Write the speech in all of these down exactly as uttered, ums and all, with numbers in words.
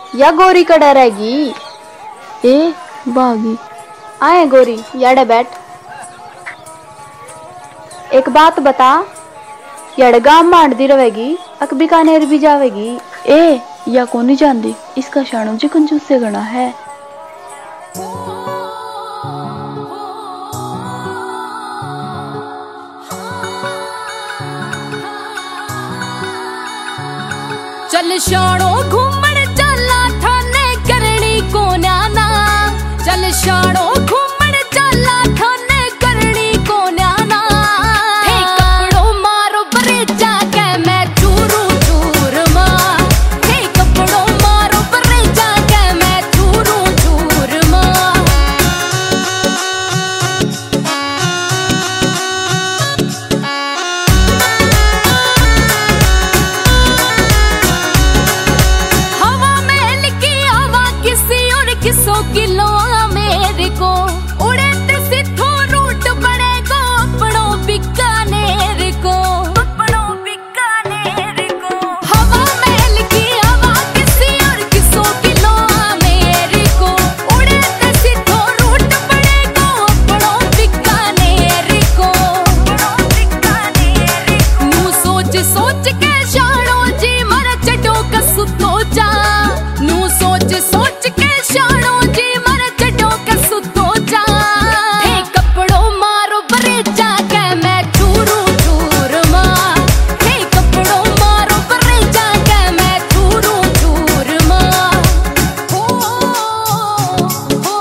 या गोरी का डरेगी। ए बागी आए गोरी याडे बैठ। एक बात बता, यड़गाम मांडती रहेगी अक बीकानेर भी जावेगी। ए या को नहीं जानती, इसका शाणू जी कंजूस से गणा है। चल शाणो घूमण चला थाने करनी को न्याना। चल शाणो घूमण चला थाने करनी को न्याना। हे कपड़ो मारो बरेजा के मैं चूरू चूर मां। हे कपड़ो मारो बरेजा के मैं चूरू चूर मां। किसो किलो मेरे को उड़े ते सिद्धो रूट बनेगो अपनो बीकानेर को। अपनो बीकानेर को हवा महल की हवा किसी और किसो किलो मेरे को उड़े ते सिद्धो रूट बनेगो अपनो बीकानेर को। अपनो बीकानेर को नू सोच सोच के शाणो जी मर चटो कसुतो जा। नू सोच सोच के शाणो जी मर चटो कसुतो जा। हे कपड़ो मारो बरेजा के मैं चूरू चूर मां। हे कपड़ो मारो बरेजा के मैं चूरू चूर मां। हो हो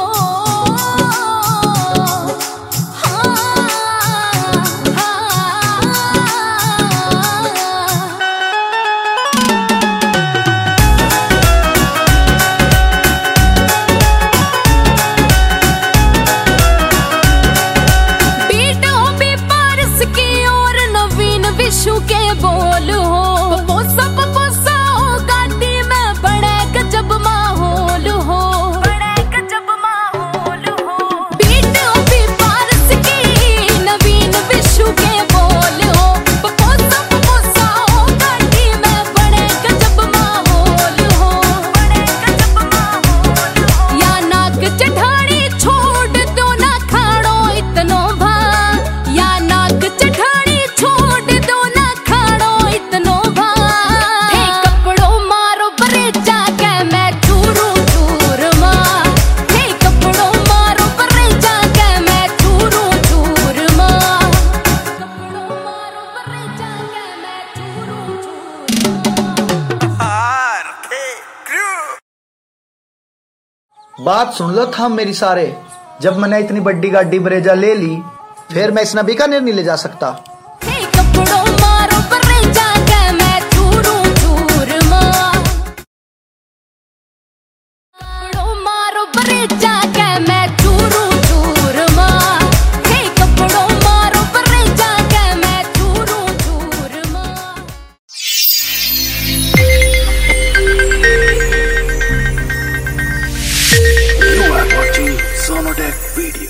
विशु के बोल हो पोसा पोसा हो गाड़ी में बड़े गजब माहौल हो। बड़े गजब माहौल हो बीट भी पारस की नवीन विशु के बोल हो। पोसा पोसा हो गाड़ी में बड़े गजब माहौल हो। बड़े गजब माहौल हो या नाक चढ़ानी छोड़ दो ना खाड़ो इतनो भा। या नाक चढ़ानी छोड़ बात सुन लो था मेरी सारे। जब मैंने इतनी बड़ी गाड़ी ब्रेजा ले ली, फिर मैं इस बीकानेर नहीं ले जा सकता। हे कपड़ो मारो बरेजा के मैं चूरू चूर मां। कपड़ो मारो बरेजा के मैं चूरू चूर मां। हे कपड़ो मारो बरेजा के मैं चूरू चूर मां। You are watching Sonodec Video.